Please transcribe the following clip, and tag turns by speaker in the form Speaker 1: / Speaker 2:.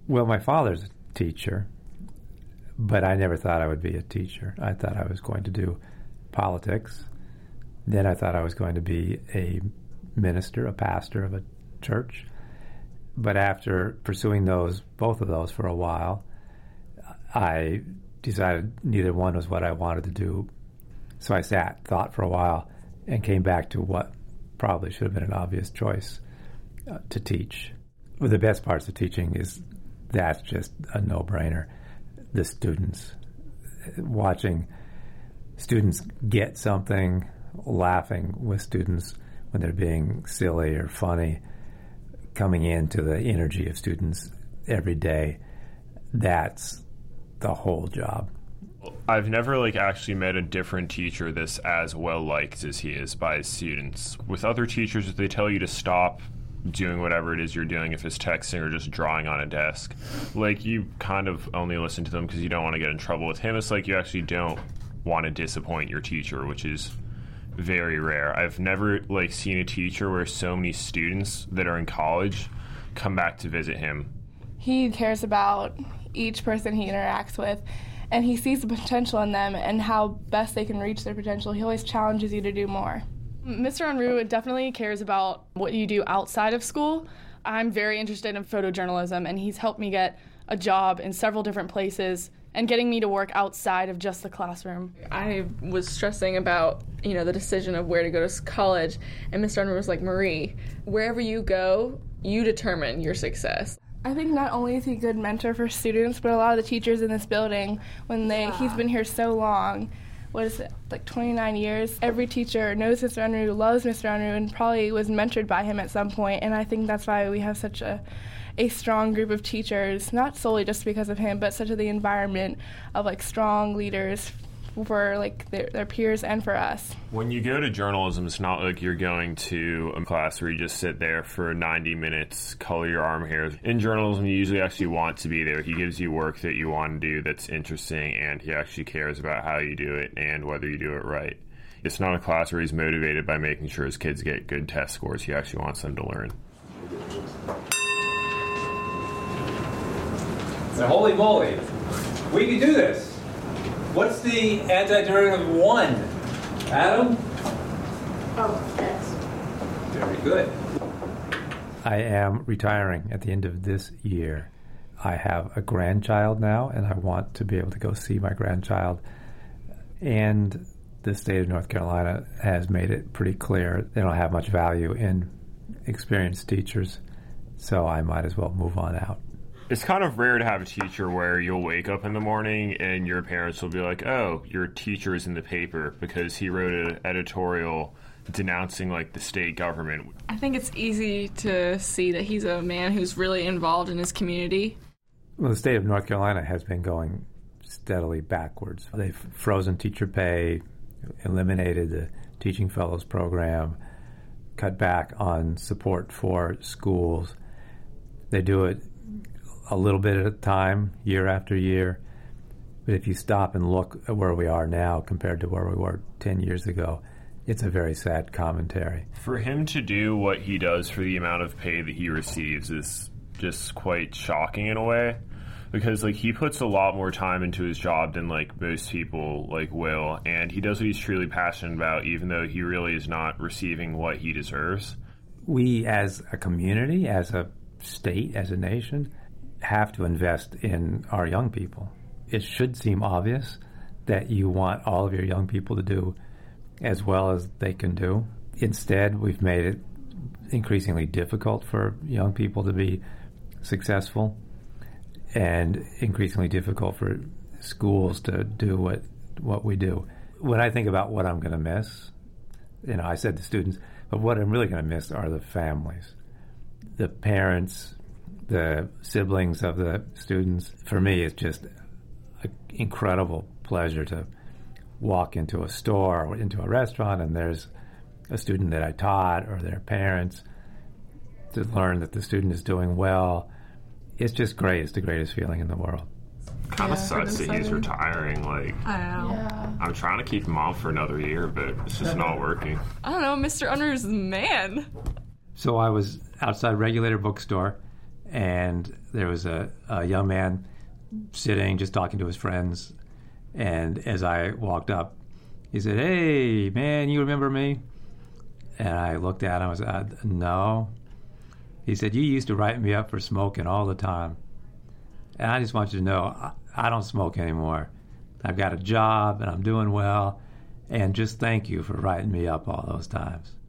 Speaker 1: Well, my father's a teacher, but I never thought I would be a teacher. I thought I was going to do politics. Then I thought I was going to be a minister, a pastor of a church. But after pursuing both of those for a while, I decided neither one was what I wanted to do. So I thought for a while, and came back to what probably should have been an obvious choice, to teach. Well, the best parts of teaching is that's just a no-brainer. The students, watching students get something, laughing with students when they're being silly or funny, coming into the energy of students every day, that's the whole job.
Speaker 2: I've never actually met a different teacher that's as well liked as he is by his students. With other teachers, if they tell you to stop doing whatever it is you're doing, if it's texting or just drawing on a desk, you kind of only listen to them because you don't want to get in trouble. With him, it's you actually don't want to disappoint your teacher, which is very rare. I've never seen a teacher where so many students that are in college come back to visit him.
Speaker 3: He cares about each person he interacts with, and he sees the potential in them and how best they can reach their potential. He always challenges you to do more.
Speaker 4: Mr. Unruh definitely cares about what you do outside of school. I'm very interested in photojournalism, and he's helped me get a job in several different places and getting me to work outside of just the classroom.
Speaker 5: I was stressing about, the decision of where to go to college, and Mr. Unruh was like, Marie, wherever you go, you determine your success.
Speaker 3: I think not only is he a good mentor for students, but a lot of the teachers in this building, he's been here so long, 29 years. Every teacher knows Mr. Unruh, loves Mr. Unruh, and probably was mentored by him at some point, and I think that's why we have such a strong group of teachers, not solely just because of him, but such the environment of strong leaders for their peers and for us.
Speaker 2: When you go to journalism, it's not like you're going to a class where you just sit there for 90 minutes, color your arm hairs. In journalism, you usually actually want to be there. He gives you work that you want to do that's interesting, and he actually cares about how you do it and whether you do it right. It's not a class where he's motivated by making sure his kids get good test scores. He actually wants them to learn.
Speaker 6: So, holy moly, we can do this. What's the antiderivative of 1? Adam?
Speaker 7: Oh, yes.
Speaker 6: Very good.
Speaker 1: I am retiring at the end of this year. I have a grandchild now, and I want to be able to go see my grandchild. And the state of North Carolina has made it pretty clear they don't have much value in experienced teachers, so I might as well move on out.
Speaker 2: It's kind of rare to have a teacher where you'll wake up in the morning and your parents will be like, oh, your teacher is in the paper because he wrote an editorial denouncing the state government.
Speaker 5: I think it's easy to see that he's a man who's really involved in his community.
Speaker 1: Well, the state of North Carolina has been going steadily backwards. They've frozen teacher pay, eliminated the Teaching Fellows program, cut back on support for schools. They do it a little bit at a time, year after year. But if you stop and look at where we are now compared to where we were 10 years ago, it's a very sad commentary.
Speaker 2: For him to do what he does for the amount of pay that he receives is just quite shocking in a way, because he puts a lot more time into his job than most people will, and he does what he's truly passionate about, even though he really is not receiving what he deserves.
Speaker 1: We as a community, as a state, as a nation, have to invest in our young people. It should seem obvious that you want all of your young people to do as well as they can do. Instead, we've made it increasingly difficult for young people to be successful and increasingly difficult for schools to do what we do. When I think about what I'm going to miss, I said to students, but what I'm really going to miss are the families, the parents, the siblings of the students. For me, it's just an incredible pleasure to walk into a store or into a restaurant and there's a student that I taught or their parents, to learn that the student is doing well. It's just great. It's the greatest feeling in the world.
Speaker 2: Kind of sucks that he's retiring.
Speaker 5: I know.
Speaker 3: Yeah.
Speaker 2: I'm trying to keep him on for another year, but it's just not working.
Speaker 5: I don't know, Mr. Unruh's the man.
Speaker 1: So I was outside Regulator Bookstore and there was a young man sitting, just talking to his friends. And as I walked up, he said, "Hey, man, you remember me?" And I looked at him. I said, "No." He said, "You used to write me up for smoking all the time. And I just want you to know, I don't smoke anymore. I've got a job, and I'm doing well. And just thank you for writing me up all those times."